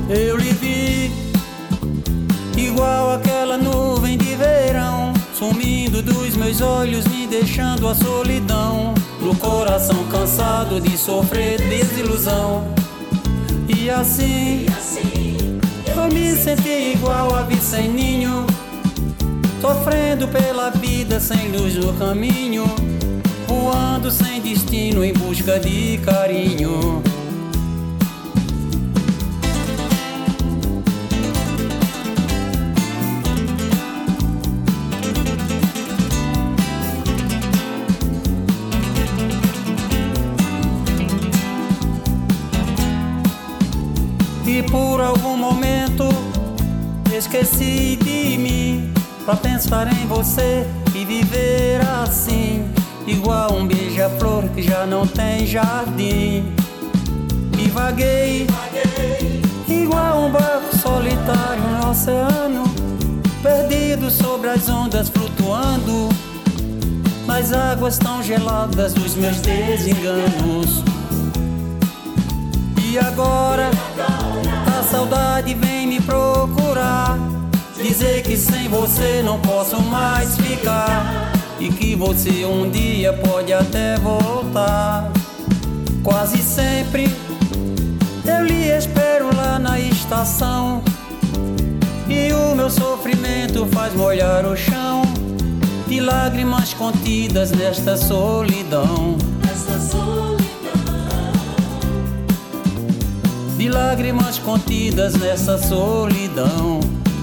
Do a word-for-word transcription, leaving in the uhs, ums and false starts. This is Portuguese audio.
Eu lhe vi igual aquela nuvem de verão, sumindo dos meus olhos, me deixando a solidão, no coração cansado de sofrer desilusão. E assim, eu me senti igual ave sem ninho, sofrendo pela vida sem luz no caminho, voando sem destino em busca de carinho. E por algum momento esqueci de mim, pra pensar em você e viver assim, igual um beija-flor que já não tem jardim. E vaguei, igual um barco solitário no oceano, perdido sobre as ondas, flutuando nas águas tão geladas dos meus desenganos. E agora a saudade vem me procurar, dizer que sem você não posso mais ficar, e que você um dia pode até voltar. Quase sempre eu lhe espero lá na estação, e o meu sofrimento faz molhar o chão de lágrimas contidas nesta solidão. De lágrimas contidas nessa solidão.